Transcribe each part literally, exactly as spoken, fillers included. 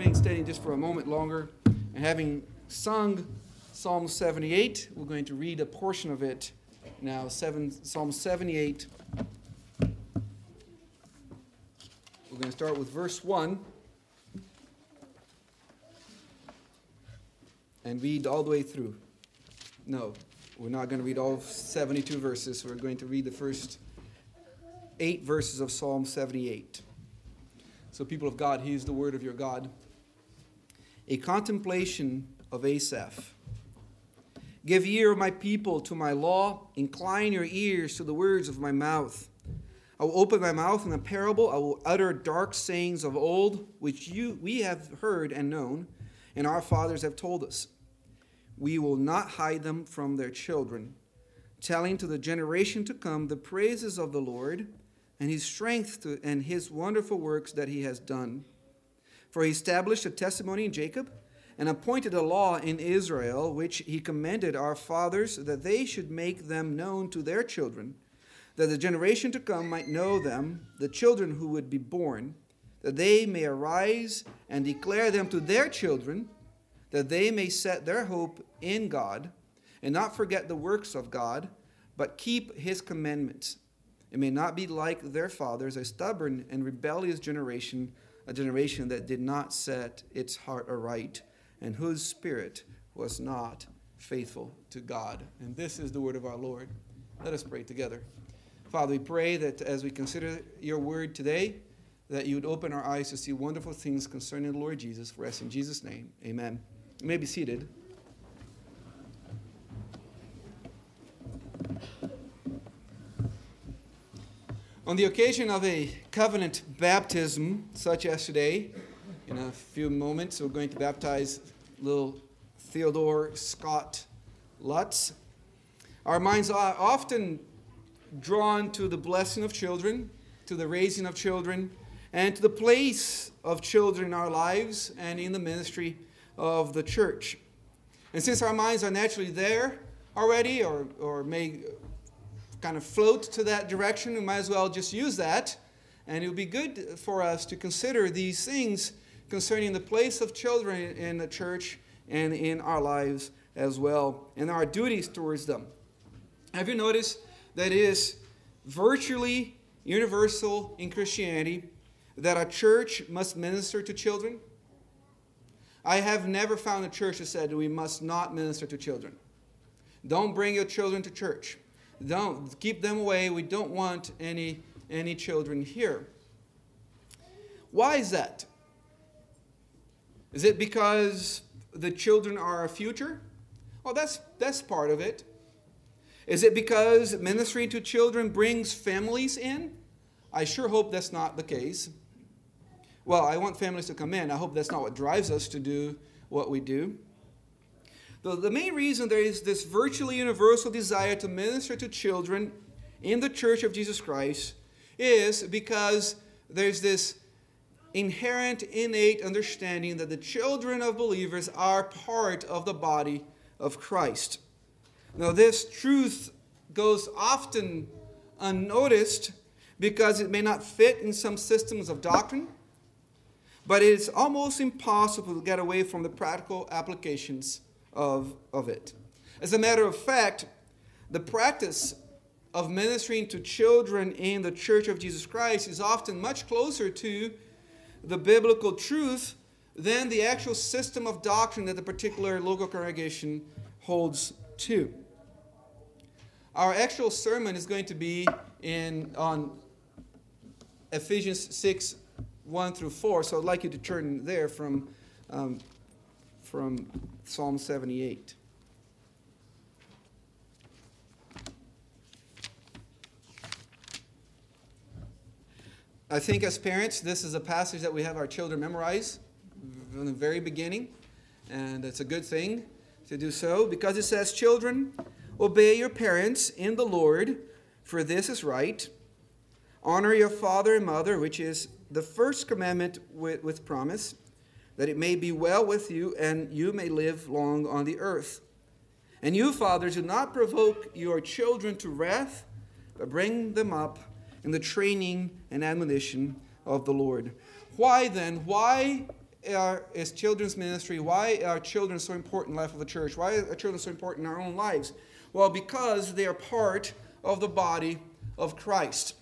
remain standing just for a moment longer. And having sung Psalm seventy-eight, we're going to read a portion of it now. Seven, Psalm seventy-eight. We're going to start with verse one and read all the way through. No, we're not going to read all seventy-two verses. We're going to read the first eight verses of Psalm seventy-eight. So, people of God, here's the word of your God. A contemplation of Asaph. Give ear, my people, to my law. Incline your ears to the words of my mouth. I will open my mouth in a parable. I will utter dark sayings of old, which you we have heard and known, and our fathers have told us. We will not hide them from their children, telling to the generation to come the praises of the Lord and his strength to, and his wonderful works that he has done. For he established a testimony in Jacob and appointed a law in Israel, which he commanded our fathers that they should make them known to their children, that the generation to come might know them, the children who would be born, that they may arise and declare them to their children, that they may set their hope in God and not forget the works of God, but keep his commandments. It may not be like their fathers, a stubborn and rebellious generation, a generation that did not set its heart aright, and whose spirit was not faithful to God. And this is the word of our Lord. Let us pray together. Father, we pray that as we consider your word today, that you would open our eyes to see wonderful things concerning the Lord Jesus. For us in Jesus' name, amen. You may be seated. On the occasion of a covenant baptism, such as today, in a few moments we're going to baptize little Theodore Scott Lutz. Our minds are often drawn to the blessing of children, to the raising of children, and to the place of children in our lives and in the ministry of the church. And since our minds are naturally there already, or, or may kind of float to that direction, we might as well just use that. And it would be good for us to consider these things concerning the place of children in the church and in our lives as well, and our duties towards them. Have you noticed that it is virtually universal in Christianity that a church must minister to children? I have never found a church that said we must not minister to children. Don't bring your children to church. Don't keep them away. We don't want any, any children here. Why is that? Is it because the children are our future? Well, that's, that's part of it. Is it because ministering to children brings families in? I sure hope that's not the case. Well, I want families to come in. I hope that's not what drives us to do what we do. The, the main reason there is this virtually universal desire to minister to children in the Church of Jesus Christ is because there's this inherent, innate understanding that the children of believers are part of the body of Christ. Now, this truth goes often unnoticed because it may not fit in some systems of doctrine, but it is almost impossible to get away from the practical applications of, of it. As a matter of fact, the practice of ministering to children in the Church of Jesus Christ is often much closer to the biblical truth than the actual system of doctrine that the particular local congregation holds to. Our actual sermon is going to be in on Ephesians six, one through four, so I'd like you to turn there from, um, from Psalm seventy-eight. I think as parents, this is a passage that we have our children memorize from the very beginning, and it's a good thing to do so because it says, "Children, obey your parents in the Lord, for this is right. Honor your father and mother, which is the first commandment with, with promise, that it may be well with you and you may live long on the earth. And you, fathers, do not provoke your children to wrath, but bring them up in the training and admonition of the Lord." Why then? Why are, is children's ministry, why are children so important in the life of the church? Why are children so important in our own lives? Well, because they are part of the body of Christ.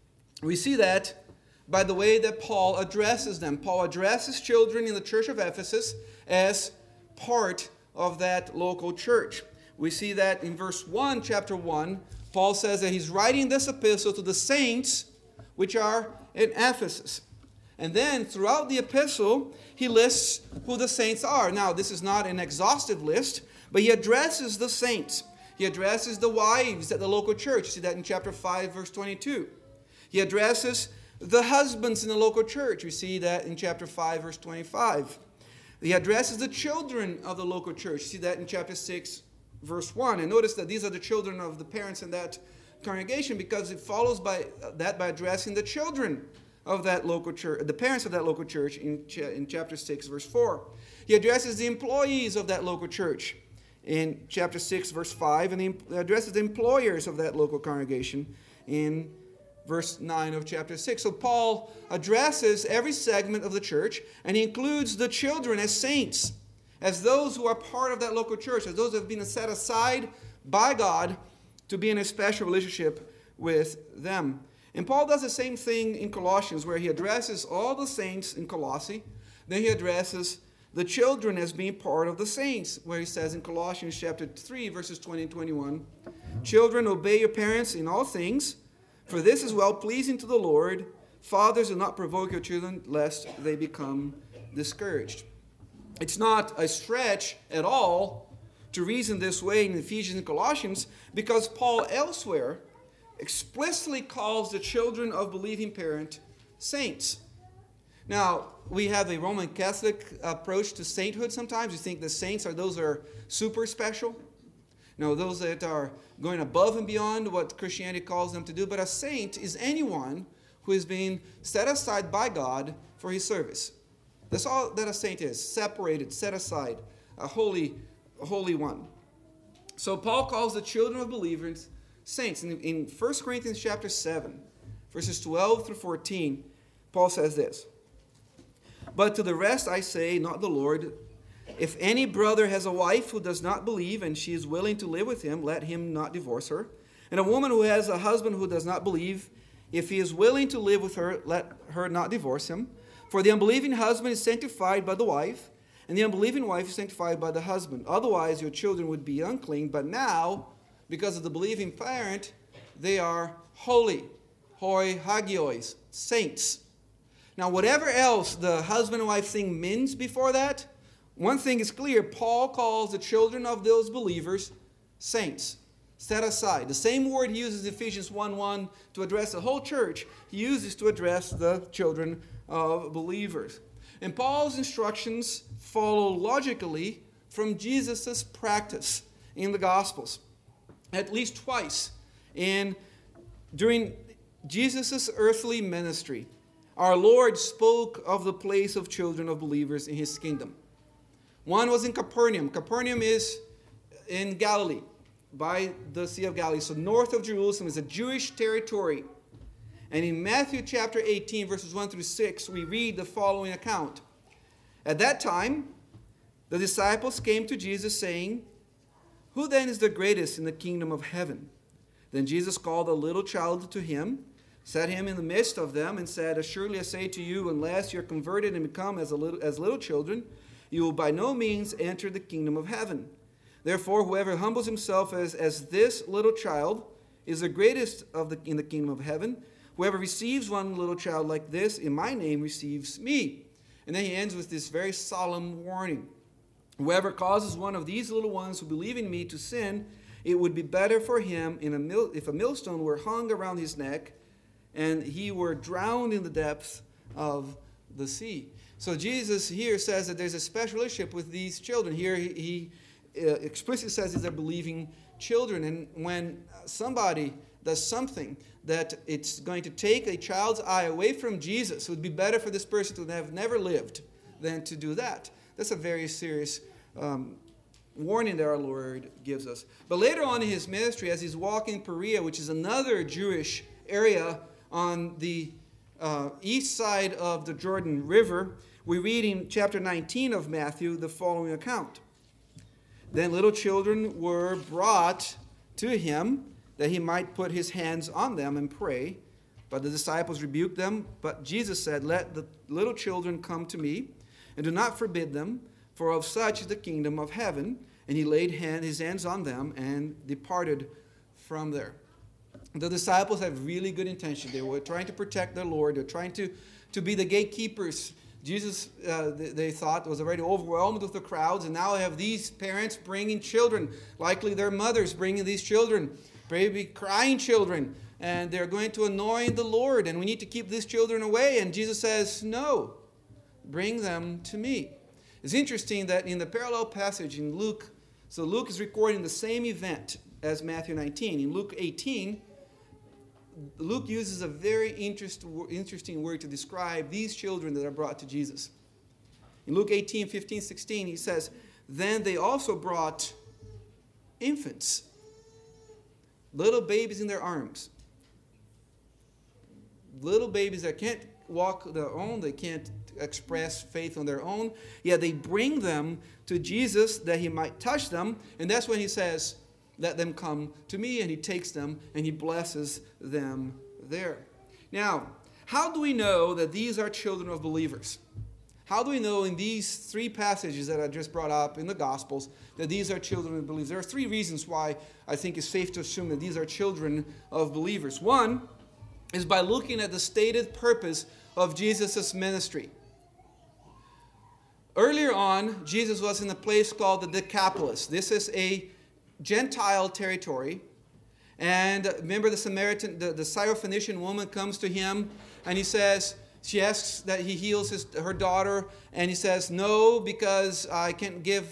We see that by the way that Paul addresses them. Paul addresses children in the church of Ephesus as part of that local church. We see that in verse one, chapter one, Paul says that he's writing this epistle to the saints which are in Ephesus. And then throughout the epistle, he lists who the saints are. Now, this is not an exhaustive list, but he addresses the saints. He addresses the wives at the local church. You see that in chapter five, verse twenty-two. He addresses the husbands in the local church. We see that in chapter five, verse twenty-five. He addresses the children of the local church. You see that in chapter six, verse one. And notice that these are the children of the parents in that congregation, because it follows by that by addressing the children of that local church, the parents of that local church in, ch- in chapter six, verse four. He addresses the employees of that local church in chapter six, verse five, and he addresses the employers of that local congregation in verse nine of chapter six. So Paul addresses every segment of the church, and he includes the children as saints, as those who are part of that local church, as those who have been set aside by God to be in a special relationship with them. And Paul does the same thing in Colossians, where he addresses all the saints in Colossae. Then he addresses the children as being part of the saints, where he says in Colossians chapter three, verses twenty and twenty-one, "Children, obey your parents in all things, for this is well-pleasing to the Lord. Fathers, do not provoke your children, lest they become discouraged." It's not a stretch at all to reason this way in Ephesians and Colossians, because Paul elsewhere explicitly calls the children of believing parent saints. Now, we have a Roman Catholic approach to sainthood sometimes. We think the saints are those that are super special. No, those that are going above and beyond what Christianity calls them to do. But a saint is anyone who is being set aside by God for his service. That's all that a saint is: separated, set aside, a holy, a holy one. So Paul calls the children of believers saints. In, in First Corinthians chapter seven, verses twelve through fourteen, Paul says this: "But to the rest I say, not the Lord, if any brother has a wife who does not believe, and she is willing to live with him, let him not divorce her. And a woman who has a husband who does not believe, if he is willing to live with her, let her not divorce him. For the unbelieving husband is sanctified by the wife, and the unbelieving wife is sanctified by the husband. Otherwise your children would be unclean, but now, because of the believing parent, they are holy." Hoi hagios, saints. Now, whatever else the husband and wife thing means before that, one thing is clear: Paul calls the children of those believers saints, set aside. The same word he uses in Ephesians one one to address the whole church, he uses to address the children of believers. And Paul's instructions follow logically from Jesus' practice in the Gospels. At least twice in during Jesus' earthly ministry, our Lord spoke of the place of children of believers in his kingdom. One was in Capernaum. Capernaum is in Galilee, by the Sea of Galilee. So north of Jerusalem is a Jewish territory. And in Matthew chapter eighteen, verses one through six, we read the following account. "At that time, the disciples came to Jesus, saying, 'Who then is the greatest in the kingdom of heaven?' Then Jesus called a little child to him, set him in the midst of them, and said, 'Assuredly I say to you, unless you are converted and become as, a little, as little children, you will by no means enter the kingdom of heaven. Therefore, whoever humbles himself as, as this little child is the greatest of the, in the kingdom of heaven. Whoever receives one little child like this in my name receives me.'" And then he ends with this very solemn warning. "Whoever causes one of these little ones who believe in me to sin, it would be better for him in a mill, if a millstone were hung around his neck and he were drowned in the depths of the sea." So Jesus here says that there's a special relationship with these children. Here he, he uh, explicitly says these are believing children. And when somebody does something that it's going to take a child's eye away from Jesus, it would be better for this person to have never lived than to do that. That's a very serious um, warning that our Lord gives us. But later on in his ministry, as he's walking Perea, which is another Jewish area on the uh, east side of the Jordan River, we read in chapter nineteen of Matthew the following account. Then little children were brought to him, that he might put his hands on them and pray. But the disciples rebuked them. But Jesus said, let the little children come to me, and do not forbid them, for of such is the kingdom of heaven. And he laid hand, his hands on them and departed from there. The disciples had really good intention. They were trying to protect their Lord. They were trying to, to be the gatekeepers. Jesus, uh, they, they thought, was already overwhelmed with the crowds. And now they have these parents bringing children, likely their mothers bringing these children, maybe crying children. And they're going to annoy the Lord. And we need to keep these children away. And Jesus says, no, bring them to me. It's interesting that in the parallel passage in Luke, so Luke is recording the same event as Matthew nineteen. In Luke eighteen, Luke uses a very interest, interesting word to describe these children that are brought to Jesus. In Luke eighteen, fifteen, sixteen, he says, then they also brought infants, little babies in their arms. Little babies that can't walk their own, they can't express faith on their own. Yet they bring them to Jesus that he might touch them. And that's when he says, let them come to me. And he takes them and he blesses them there. Now, how do we know that these are children of believers? How do we know in these three passages that I just brought up in the Gospels that these are children of believers? There are three reasons why I think it's safe to assume that these are children of believers. One is by looking at the stated purpose of Jesus' ministry. Earlier on, Jesus was in a place called the Decapolis. This is a Gentile territory. And remember the Samaritan, the, the Syrophoenician woman comes to him and he says, she asks that he heals his, her daughter. And he says, no, because I can't give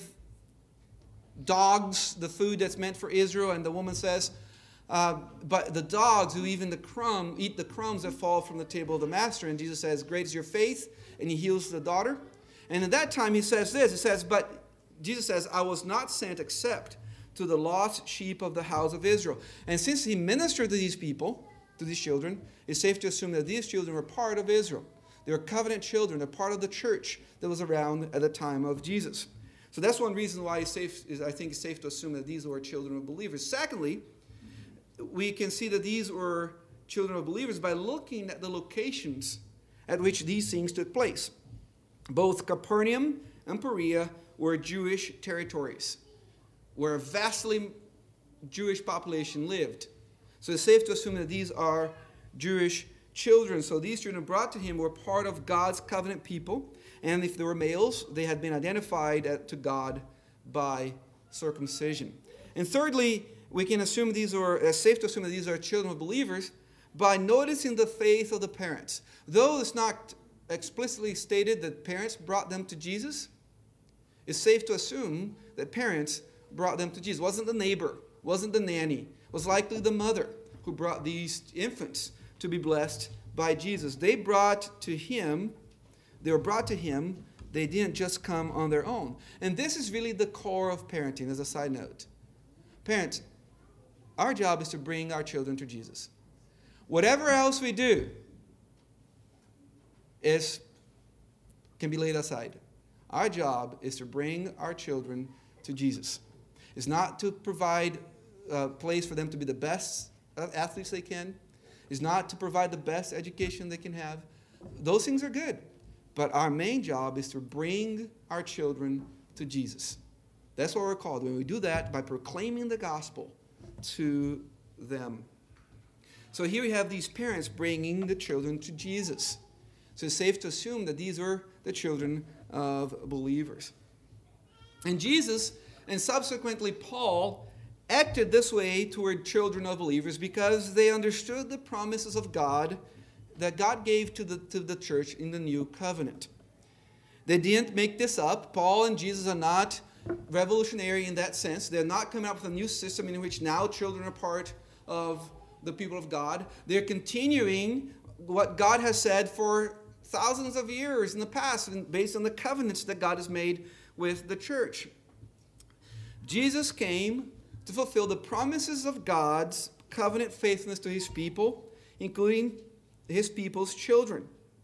dogs the food that's meant for Israel. And the woman says, uh, but the dogs who even the crumb, eat the crumbs that fall from the table of the master. And Jesus says, great is your faith. And he heals the daughter. And at that time he says this, he says, but Jesus says, I was not sent except to the lost sheep of the house of Israel. And since he ministered to these people, to these children, it's safe to assume that these children were part of Israel. They were covenant children. They're part of the church that was around at the time of Jesus. So that's one reason why it's safe, is I think it's safe to assume that these were children of believers. Secondly, we can see that these were children of believers by looking at the locations at which these things took place. Both Capernaum and Perea were Jewish territories, where a vastly Jewish population lived. So it's safe to assume that these are Jewish children. So these children brought to him were part of God's covenant people. And if they were males, they had been identified to God by circumcision. And thirdly, we can assume these are, it's safe to assume that these are children of believers by noticing the faith of the parents. Though it's not explicitly stated that parents brought them to Jesus, it's safe to assume that parents brought them to Jesus. It wasn't the neighbor, wasn't the nanny. It was likely the mother who brought these infants to be blessed by Jesus. They brought to him, they were brought to him, they didn't just come on their own. And this is really the core of parenting, as a side note. Parents, our job is to bring our children to Jesus. Whatever else we do is can be laid aside. Our job is to bring our children to Jesus. It's not to provide a place for them to be the best athletes they can. It's not to provide the best education they can have. Those things are good. But our main job is to bring our children to Jesus. That's what we're called. When we do that, by proclaiming the gospel to them. So here we have these parents bringing the children to Jesus. So it's safe to assume that these were the children of believers. And Jesus, and subsequently Paul, acted this way toward children of believers because they understood the promises of God that God gave to the, to the church in the new covenant. They didn't make this up. Paul and Jesus are not revolutionary in that sense. They're not coming up with a new system in which now children are part of the people of God. They're continuing what God has said for thousands of years in the past, based on the covenants that God has made with the church. Jesus came to fulfill the promises of God's covenant faithfulness to his people, including his people's children.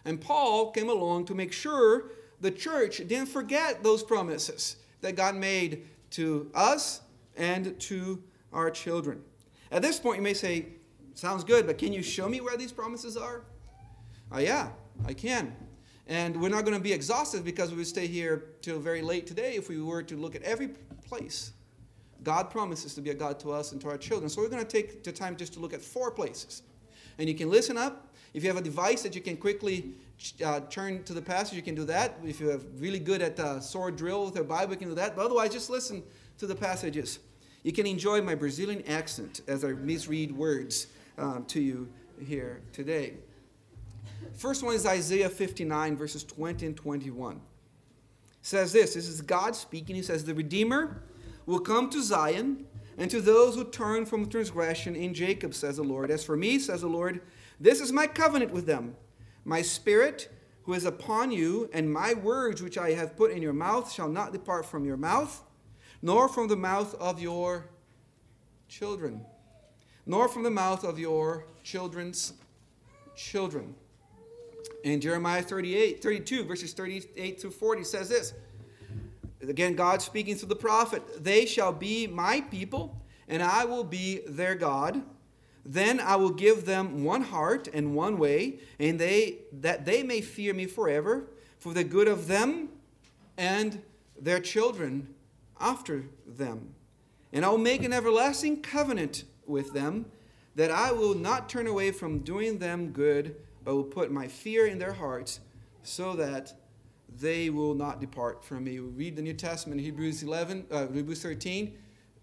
And Paul came along to make sure the church didn't forget those promises that God made to us and to our children. At this point, you may say, sounds good, but can you show me where these promises are? Oh, yeah, I can. And we're not going to be exhaustive because we would stay here till very late today if we were to look at every place God promises to be a God to us and to our children. So we're going to take the time just to look at four places. And you can listen up. If you have a device that you can quickly uh, turn to the passage, you can do that. If you're really good at uh, sword drill with a Bible, you can do that. But otherwise, just listen to the passages. You can enjoy my Brazilian accent as I misread words um, to you here today. First one is Isaiah fifty-nine, verses twenty and twenty-one. It says this. This is God speaking. He says, the Redeemer will come to Zion, and to those who turn from transgression in Jacob, says the Lord. As for me, says the Lord, this is my covenant with them. My spirit who is upon you, and my words which I have put in your mouth shall not depart from your mouth, nor from the mouth of your children, nor from the mouth of your children's children. In Jeremiah thirty-eight, thirty-two, verses thirty-eight through forty says this. Again, God speaking through the prophet. They shall be my people, and I will be their God. Then I will give them one heart and one way, and they that they may fear me forever, for the good of them and their children after them. And I will make an everlasting covenant with them, that I will not turn away from doing them good, but will put my fear in their hearts, so that they will not depart from me. We read the New Testament, Hebrews eleven, uh, Hebrews thirteen.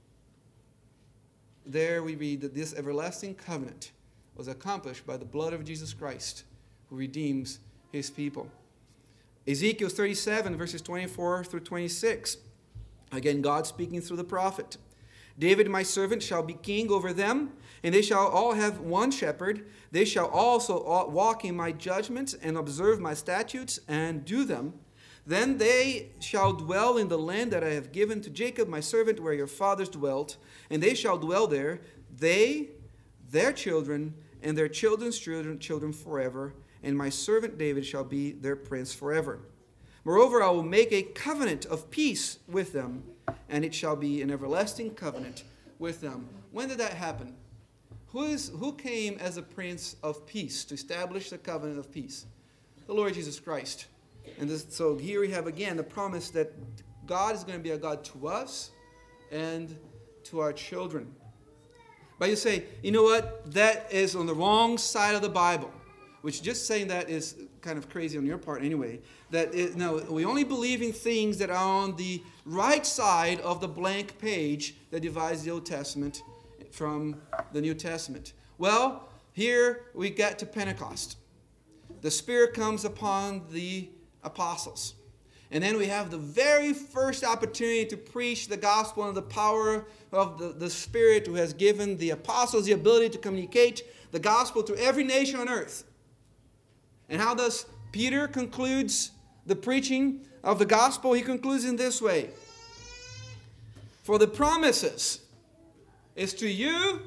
There we read that this everlasting covenant was accomplished by the blood of Jesus Christ, who redeems his people. Ezekiel thirty-seven, verses twenty-four through twenty-six. Again, God speaking through the prophet. David, my servant, shall be king over them, and they shall all have one shepherd. They shall also walk in my judgments and observe my statutes and do them. Then they shall dwell in the land that I have given to Jacob, my servant, where your fathers dwelt, and they shall dwell there, they, their children, and their children's children, children forever, and my servant David shall be their prince forever. Moreover, I will make a covenant of peace with them, and it shall be an everlasting covenant with them. When did that happen? Who is who came as a prince of peace to establish the covenant of peace? The Lord Jesus Christ. And this, so here we have again the promise that God is going to be a God to us and to our children. But you say, you know what? That is on the wrong side of the Bible. Which just saying that is kind of crazy on your part anyway. That it, no, we only believe in things that are on the right side of the blank page that divides the Old Testament from the New Testament. Well, here we get to Pentecost. The Spirit comes upon the apostles. And then we have the very first opportunity to preach the gospel and the power of the, the Spirit, who has given the apostles the ability to communicate the gospel to every nation on earth. And how does Peter concludes the preaching of the gospel? He concludes in this way. For the promises is to you,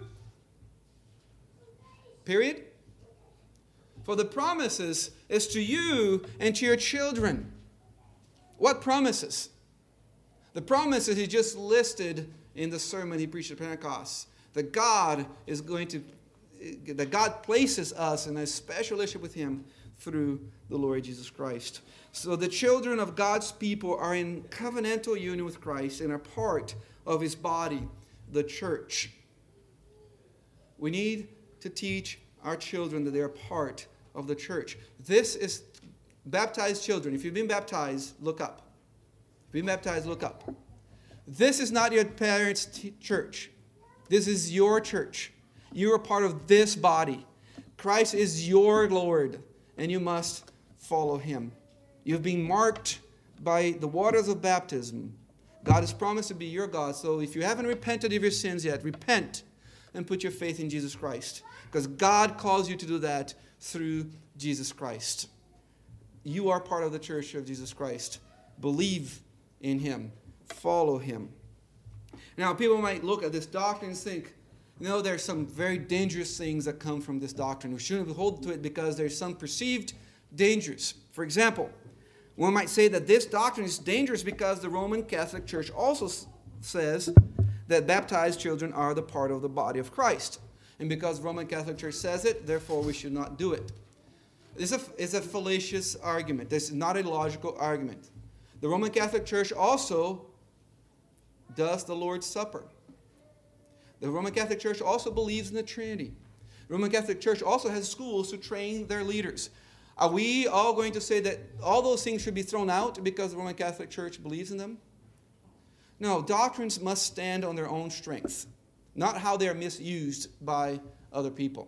period. For the promises is to you and to your children. What promises? The promises he just listed in the sermon he preached at Pentecost. That God is going to, that God places us in a special relationship with him through the Lord Jesus Christ. So the children of God's people are in covenantal union with Christ and are part of his body, the church. We need to teach our children that they are part of the church. This is baptized children. If you've been baptized, look up. If you've been baptized, look up. This is not your parents' t- church. This is your church. You are part of this body. Christ is your Lord, and you must follow him. You've been marked by the waters of baptism. God has promised to be your God. So if you haven't repented of your sins yet, repent and put your faith in Jesus Christ. Because God calls you to do that through Jesus Christ. You are part of the church of Jesus Christ. Believe in him. Follow him. Now, people might look at this doctrine and think, you know, there's some very dangerous things that come from this doctrine. We shouldn't hold to it because there's some perceived dangerous. For example, one might say that this doctrine is dangerous because the Roman Catholic Church also s- says that baptized children are the part of the body of Christ. And because the Roman Catholic Church says it, therefore we should not do it. It's a, it's a fallacious argument. This is not a logical argument. The Roman Catholic Church also does the Lord's Supper. The Roman Catholic Church also believes in the Trinity. The Roman Catholic Church also has schools to train their leaders. Are we all going to say that all those things should be thrown out because the Roman Catholic Church believes in them? No, doctrines must stand on their own strength, not how they are misused by other people.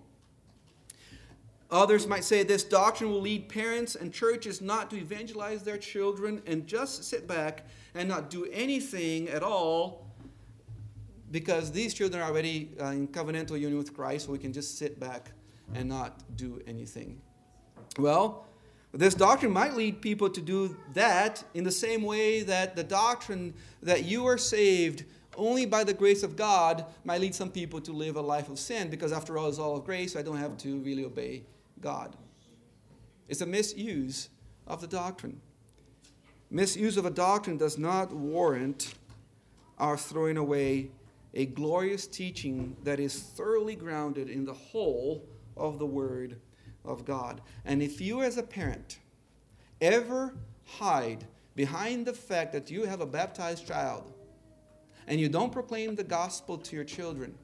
Others might say this doctrine will lead parents and churches not to evangelize their children and just sit back and not do anything at all because these children are already uh, in covenantal union with Christ, so we can just sit back and not do anything. Well, this doctrine might lead people to do that in the same way that the doctrine that you are saved only by the grace of God might lead some people to live a life of sin, because after all, it's all of grace, so I don't have to really obey God. It's a misuse of the doctrine. Misuse of a doctrine does not warrant our throwing away a glorious teaching that is thoroughly grounded in the whole of the Word of God. And if you as a parent ever hide behind the fact that you have a baptized child and you don't proclaim the gospel to your children,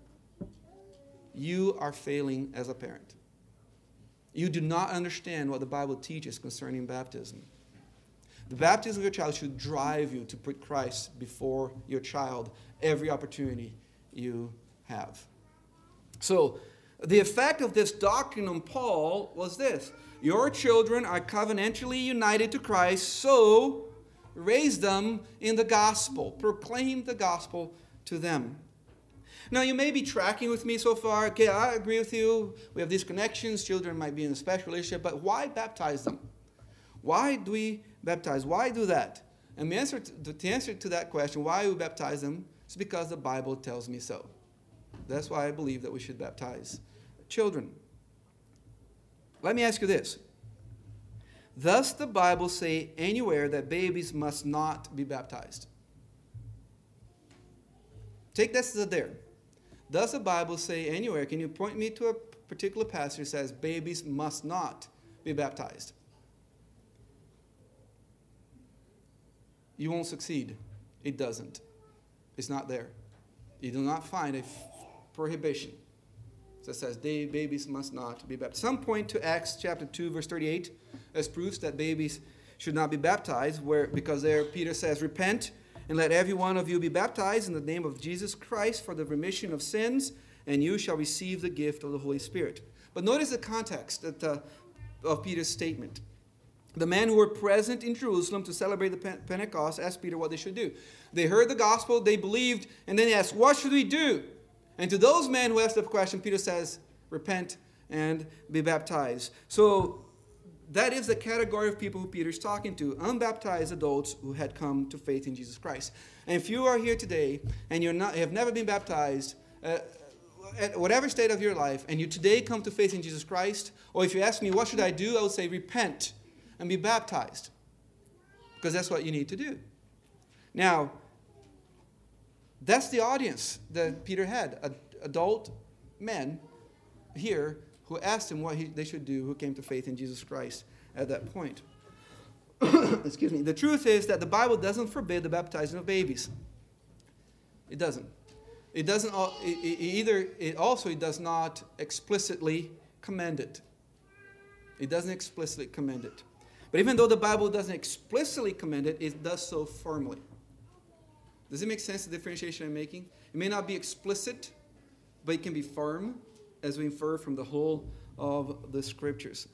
you are failing as a parent. You do not understand what the Bible teaches concerning baptism. The baptism of your child should drive you to put Christ before your child every opportunity you have. So, the effect of this doctrine on Paul was this: your children are covenantally united to Christ, so raise them in the gospel. Proclaim the gospel to them. Now, you may be tracking with me so far. Okay, I agree with you. We have these connections. Children might be in a special relationship, but why baptize them? Why do we baptize? Why do that? And the answer to, the answer to that question, why we baptize them, is because the Bible tells me so. That's why I believe that we should baptize children. Let me ask you this. Does the Bible say anywhere that babies must not be baptized? Take this as a dare. Does the Bible say anywhere, can you point me to a particular passage that says babies must not be baptized? You won't succeed. It doesn't. It's not there. You do not find a f- prohibition that says they, babies must not be baptized. Some point to Acts chapter two, verse thirty-eight, as proofs that babies should not be baptized, where because there Peter says, repent and let every one of you be baptized in the name of Jesus Christ for the remission of sins, and you shall receive the gift of the Holy Spirit. But notice the context that, uh, of Peter's statement. The men who were present in Jerusalem to celebrate the Pentecost asked Peter what they should do. They heard the gospel, they believed, and then they asked, what should we do? And to those men who asked the question, Peter says, repent and be baptized. So that is the category of people who Peter's talking to, unbaptized adults who had come to faith in Jesus Christ. And if you are here today and you have never been baptized, uh, at whatever state of your life, and you today come to faith in Jesus Christ, or if you ask me, what should I do? I would say, repent and be baptized, because that's what you need to do. Now, that's the audience that Peter had, ad- adult men here who asked him what he, they should do, who came to faith in Jesus Christ at that point. Excuse me. The truth is that the Bible doesn't forbid the baptizing of babies. It doesn't. It doesn't. It, it, either. It also it does not explicitly commend it. It doesn't explicitly commend it. But even though the Bible doesn't explicitly commend it, it does so firmly. Does it make sense, the differentiation I'm making? It may not be explicit, but it can be firm, as we infer from the whole of the Scriptures.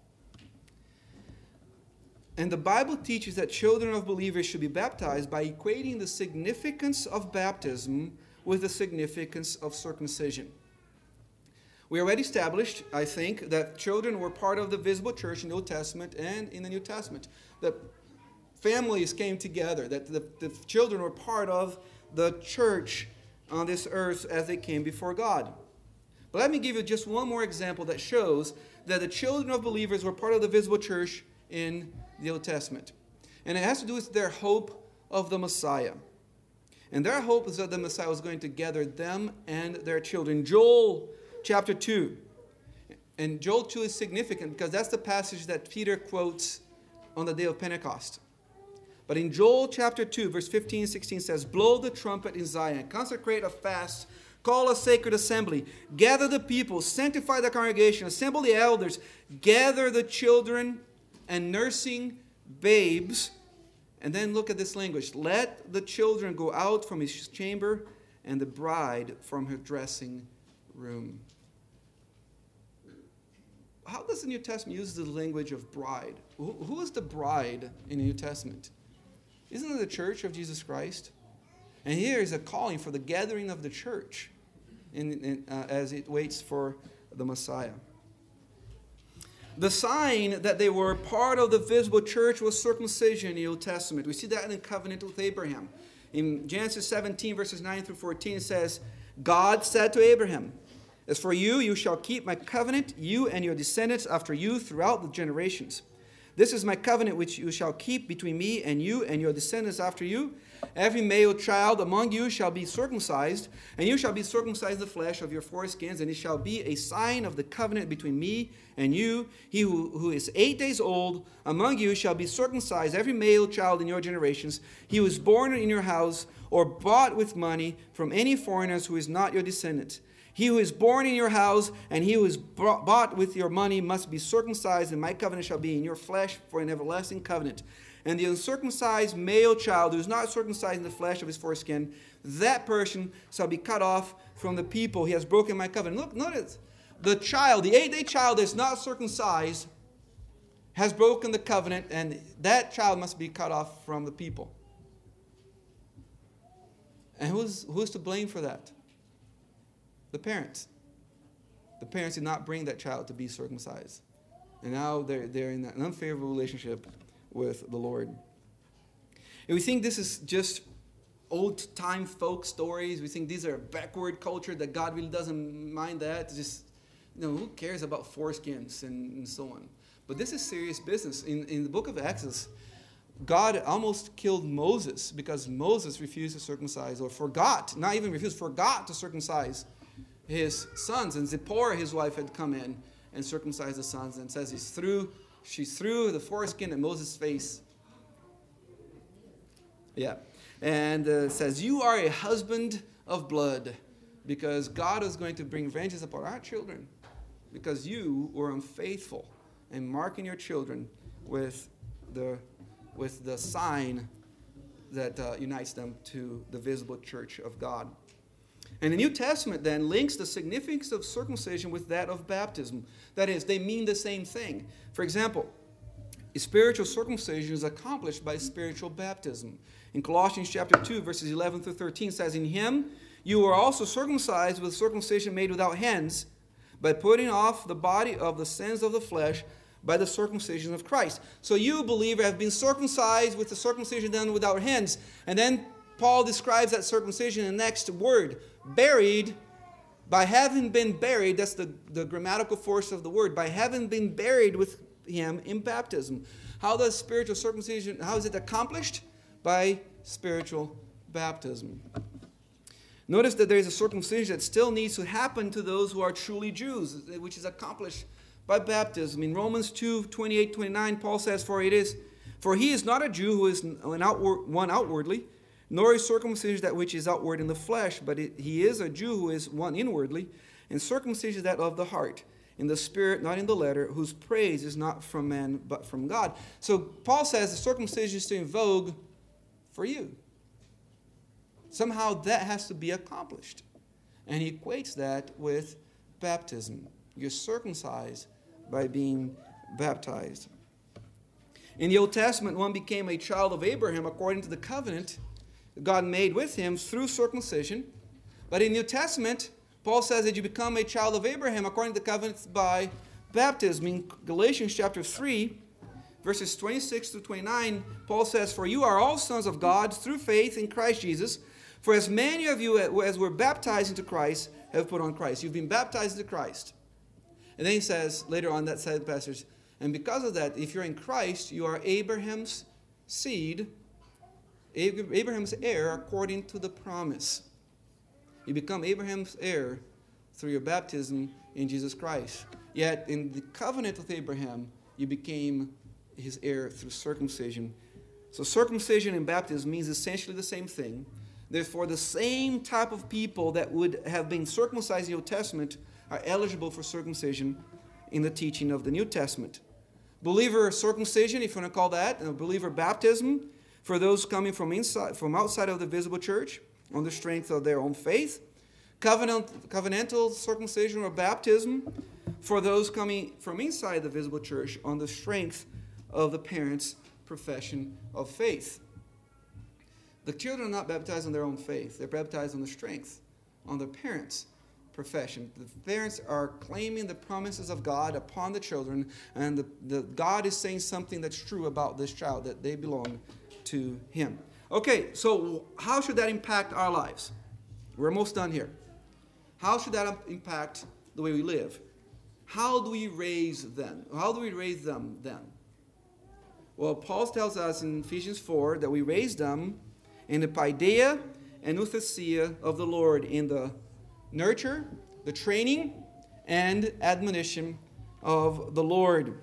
And the Bible teaches that children of believers should be baptized by equating the significance of baptism with the significance of circumcision. We already established, I think, that children were part of the visible church in the Old Testament and in the New Testament. That families came together, that the, the children were part of the church on this earth as they came before God. But let me give you just one more example that shows that the children of believers were part of the visible church in the Old Testament. And it has to do with their hope of the Messiah. And their hope is that the Messiah was going to gather them and their children. Joel chapter two. And Joel two is significant because that's the passage that Peter quotes on the day of Pentecost. But in Joel chapter two, verse fifteen and sixteen says, "Blow the trumpet in Zion, consecrate a fast, call a sacred assembly, gather the people, sanctify the congregation, assemble the elders, gather the children and nursing babes." And then look at this language. "Let the children go out from his chamber and the bride from her dressing room." How does the New Testament use the language of bride? Who, who is the bride in the New Testament? Isn't it the church of Jesus Christ? And here is a calling for the gathering of the church in, in, uh, as it waits for the Messiah. The sign that they were part of the visible church was circumcision in the Old Testament. We see that in the covenant with Abraham. In Genesis seventeen, verses nine through fourteen, it says, "God said to Abraham, 'As for you, you shall keep my covenant, you and your descendants after you throughout the generations. This is my covenant which you shall keep between me and you and your descendants after you. Every male child among you shall be circumcised, and you shall be circumcised the flesh of your foreskins, and it shall be a sign of the covenant between me and you. He who, who is eight days old among you shall be circumcised, every male child in your generations. He who is born in your house or bought with money from any foreigners who is not your descendant. He who is born in your house and he who is bought with your money must be circumcised, and my covenant shall be in your flesh for an everlasting covenant. And the uncircumcised male child who is not circumcised in the flesh of his foreskin, that person shall be cut off from the people. He has broken my covenant." Look, notice, the child, the eight-day child that's not circumcised has broken the covenant, and that child must be cut off from the people. And who's, who's to blame for that? The parents. The parents did not bring that child to be circumcised. And now they're, they're in an unfavorable relationship with the Lord. And we think this is just old-time folk stories. We think these are backward culture, that God really doesn't mind that. It's just, you know, who cares about foreskins and, and so on. But this is serious business. In, in the book of Exodus, God almost killed Moses because Moses refused to circumcise, or forgot, not even refused, forgot to circumcise his sons. And Zipporah, his wife, had come in and circumcised the sons, and says he's threw, she threw the foreskin at Moses' face. Yeah. And uh, says, "You are a husband of blood, because God is going to bring vengeance upon our children, because you were unfaithful and marking your children with the with the sign that uh, unites them to the visible church of God." And the New Testament then links the significance of circumcision with that of baptism. That is, they mean the same thing. For example, spiritual circumcision is accomplished by spiritual baptism. In Colossians chapter two, verses eleven through thirteen, says, "In him you are also circumcised with circumcision made without hands, by putting off the body of the sins of the flesh by the circumcision of Christ." So you, believer, have been circumcised with the circumcision done without hands. And then Paul describes that circumcision in the next word, buried, by having been buried, that's the, the grammatical force of the word, by having been buried with him in baptism. How does spiritual circumcision, how is it accomplished? By spiritual baptism. Notice that there is a circumcision that still needs to happen to those who are truly Jews, which is accomplished by baptism. In Romans two, twenty-eight, twenty-nine, Paul says, For it is, for he is not a Jew who is an outward, one outwardly, nor is circumcision that which is outward in the flesh, but it, he is a Jew who is one inwardly, and circumcision that of the heart, in the spirit, not in the letter, whose praise is not from man, but from God. So Paul says the circumcision is still in vogue for you. Somehow that has to be accomplished. And he equates that with baptism. You're circumcised by being baptized. In the Old Testament, one became a child of Abraham according to the covenant God made with him through circumcision. But in the New Testament, Paul says that you become a child of Abraham according to the covenant by baptism. In Galatians chapter three, verses twenty-six to twenty-nine, Paul says, For you are all sons of God through faith in Christ Jesus. For as many of you as were baptized into Christ have put on Christ. You've been baptized into Christ. And then he says, later on that side passage, and because of that, if you're in Christ, you are Abraham's seed, Abraham's heir according to the promise. You become Abraham's heir through your baptism in Jesus Christ. Yet in the covenant with Abraham, you became his heir through circumcision. So circumcision and baptism means essentially the same thing. Therefore, the same type of people that would have been circumcised in the Old Testament are eligible for circumcision in the teaching of the New Testament. Believer circumcision, if you want to call that, and believer baptism, for those coming from inside, from outside of the visible church, on the strength of their own faith. Covenant, covenantal circumcision or baptism, for those coming from inside the visible church, on the strength of the parents' profession of faith. The children are not baptized on their own faith. They're baptized on the strength, on their parents' profession. The parents are claiming the promises of God upon the children, and the, the God is saying something that's true about this child, that they belong to him. Okay, so how should that impact our lives? We're almost done here. How should that impact the way we live? How do we raise them? How do we raise them then? Well, Paul tells us in Ephesians four that we raise them in the paideia and outhesia of the Lord, in the nurture, the training, and admonition of the Lord.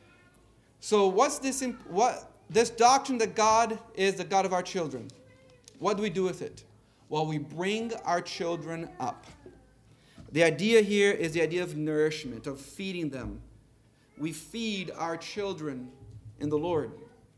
So what's this, what, this doctrine that God is the God of our children? What do we do with it? Well, we bring our children up. The idea here is the idea of nourishment, of feeding them. We feed our children in the Lord.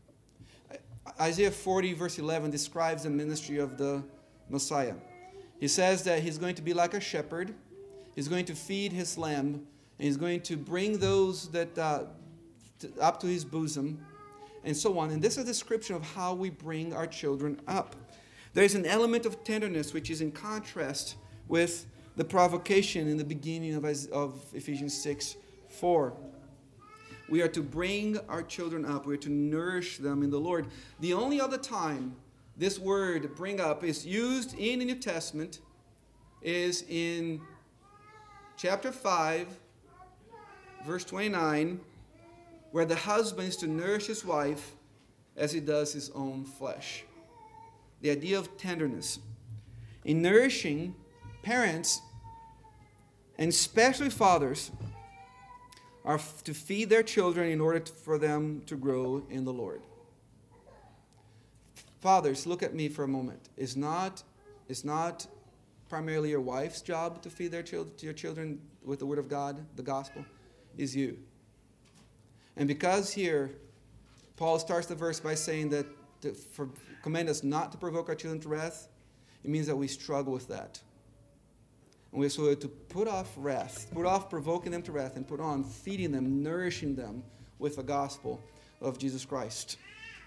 Isaiah forty, verse eleven, describes the ministry of the Messiah. He says that he's going to be like a shepherd. He's going to feed his lamb, and he's going to bring those that uh, to, up to his bosom, and so on. And this is a description of how we bring our children up. There is an element of tenderness which is in contrast with the provocation in the beginning of, of Ephesians six four. We are to bring our children up. We are to nourish them in the Lord. The only other time this word, bring up, is used in the New Testament is in chapter five, verse twenty-nine, where the husband is to nourish his wife as he does his own flesh. The idea of tenderness. In nourishing, parents, and especially fathers, are to feed their children in order to, for them to grow in the Lord. Fathers, look at me for a moment. It's not, it's not primarily your wife's job to feed their children, your children with the Word of God, the gospel. It's you. And because here, Paul starts the verse by saying that to for, command us not to provoke our children to wrath, it means that we struggle with that. And we're so to put off wrath, put off provoking them to wrath, and put on feeding them, nourishing them with the gospel of Jesus Christ.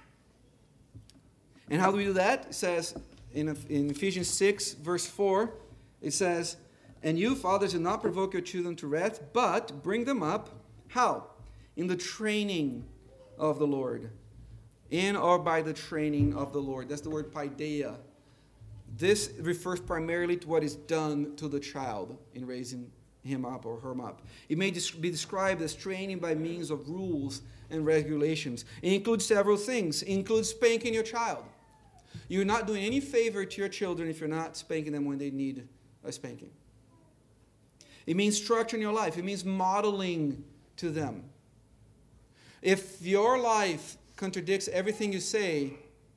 And how do we do that? It says in, in Ephesians six, verse four, it says, and you, fathers, do not provoke your children to wrath, but bring them up. How? In the training of the Lord. In or by the training of the Lord. That's the word paideia. This refers primarily to what is done to the child in raising him up or her up. It may be described as training by means of rules and regulations. It includes several things. It includes spanking your child. You're not doing any favor to your children if you're not spanking them when they need a spanking. It means structuring your life. It means modeling to them. If your life contradicts everything you say,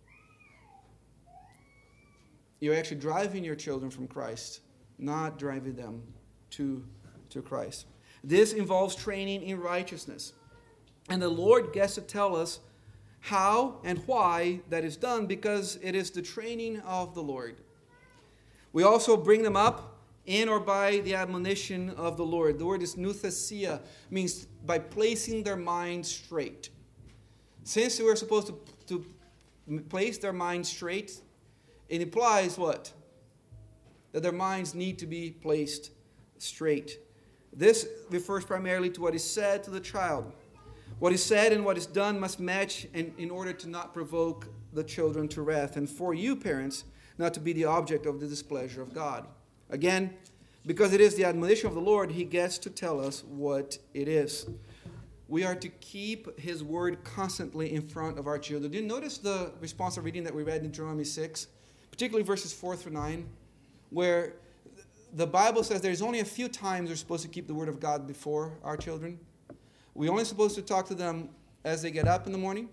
you're actually driving your children from Christ, not driving them to, to Christ. This involves training in righteousness. And the Lord gets to tell us how and why that is done, because it is the training of the Lord. We also bring them up in or by the admonition of the Lord. The word is nouthesia, means by placing their mind straight. Since we're supposed to, to place their mind straight, it implies what? That their minds need to be placed straight. This refers primarily to what is said to the child. What is said and what is done must match in, in order to not provoke the children to wrath. And for you, parents, not to be the object of the displeasure of God. Again, Because it is the admonition of the Lord, he gets to tell us what it is. We are to keep his word constantly in front of our children. Do you notice the responsive reading that we read in Deuteronomy six? Particularly verses four through nine, where the Bible says there's only a few times we're supposed to keep the word of God before our children. We're only supposed to talk to them as they get up in the morning,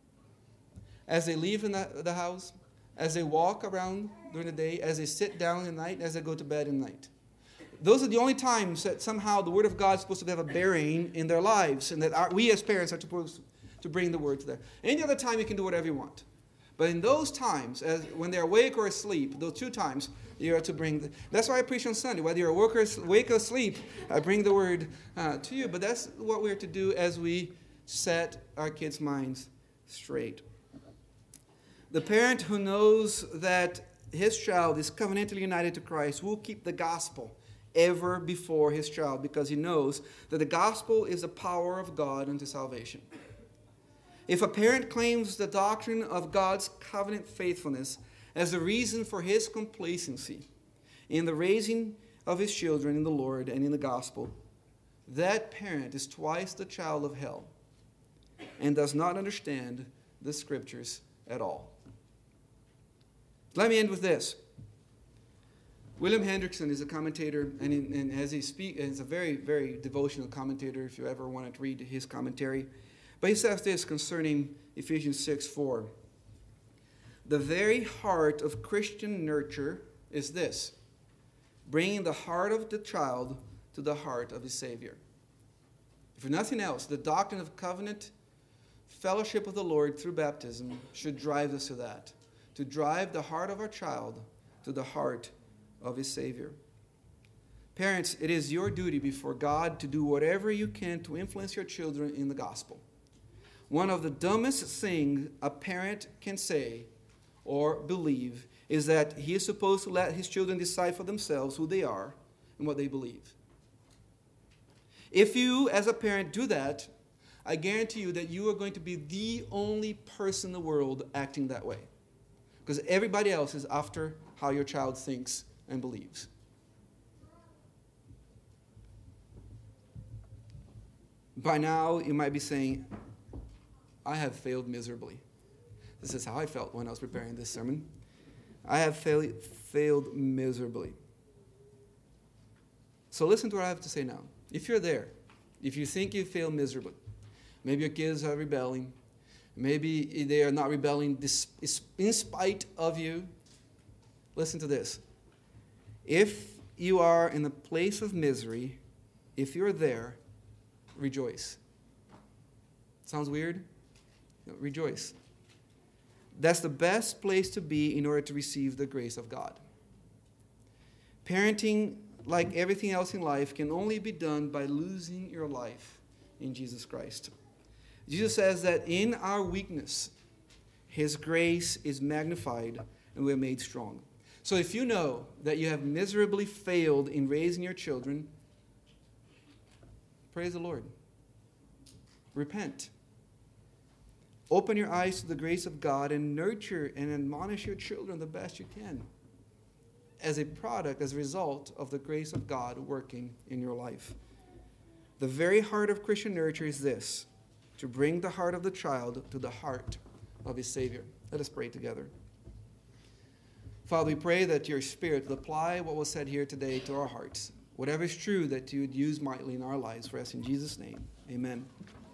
as they leave in the, the house, as they walk around during the day, as they sit down at night, as they go to bed at night. Those are the only times that somehow the word of God is supposed to have a bearing in their lives, and that our, we as parents are supposed to bring the word to them. Any other time you can do whatever you want. But in those times, as when they're awake or asleep, those two times, you are to bring the, that's why I preach on Sunday. Whether you're awake or, awake or asleep, I bring the word uh, to you. But that's what we're to do as we set our kids' minds straight. The parent who knows that his child is covenantally united to Christ will keep the gospel ever before his child, because he knows that the gospel is the power of God unto salvation. If a parent claims the doctrine of God's covenant faithfulness as the reason for his complacency in the raising of his children in the Lord and in the gospel, that parent is twice the child of hell and does not understand the scriptures at all. Let me end with this. William Hendrickson is a commentator, and, in, and as he speaks, is a very, very devotional commentator, if you ever wanted to read his commentary. But he says this concerning Ephesians six four. The very heart of Christian nurture is this: bringing the heart of the child to the heart of his Savior. If nothing else, the doctrine of covenant fellowship with the Lord through baptism should drive us to that, to drive the heart of our child to the heart of his Savior. Parents, it is your duty before God to do whatever you can to influence your children in the gospel. One of the dumbest things a parent can say or believe is that he is supposed to let his children decide for themselves who they are and what they believe. If you, as a parent, do that, I guarantee you that you are going to be the only person in the world acting that way. Because everybody else is after how your child thinks and believes. By now, you might be saying, I have failed miserably. This is how I felt when I was preparing this sermon. I have fail- failed miserably. So listen to what I have to say now. If you're there, if you think you failed miserably, maybe your kids are rebelling, maybe they are not rebelling in spite of you, listen to this. If you are in a place of misery, if you're there, rejoice. Sounds weird? No, rejoice. That's the best place to be in order to receive the grace of God. Parenting, like everything else in life, can only be done by losing your life in Jesus Christ. Jesus says that in our weakness, his grace is magnified and we're made strong. So if you know that you have miserably failed in raising your children, praise the Lord. Repent. Open your eyes to the grace of God and nurture and admonish your children the best you can as a product, as a result of the grace of God working in your life. The very heart of Christian nurture is this: to bring the heart of the child to the heart of his Savior. Let us pray together. Father, we pray that your Spirit will apply what was said here today to our hearts. Whatever is true, that you would use mightily in our lives for us. In Jesus' name, amen.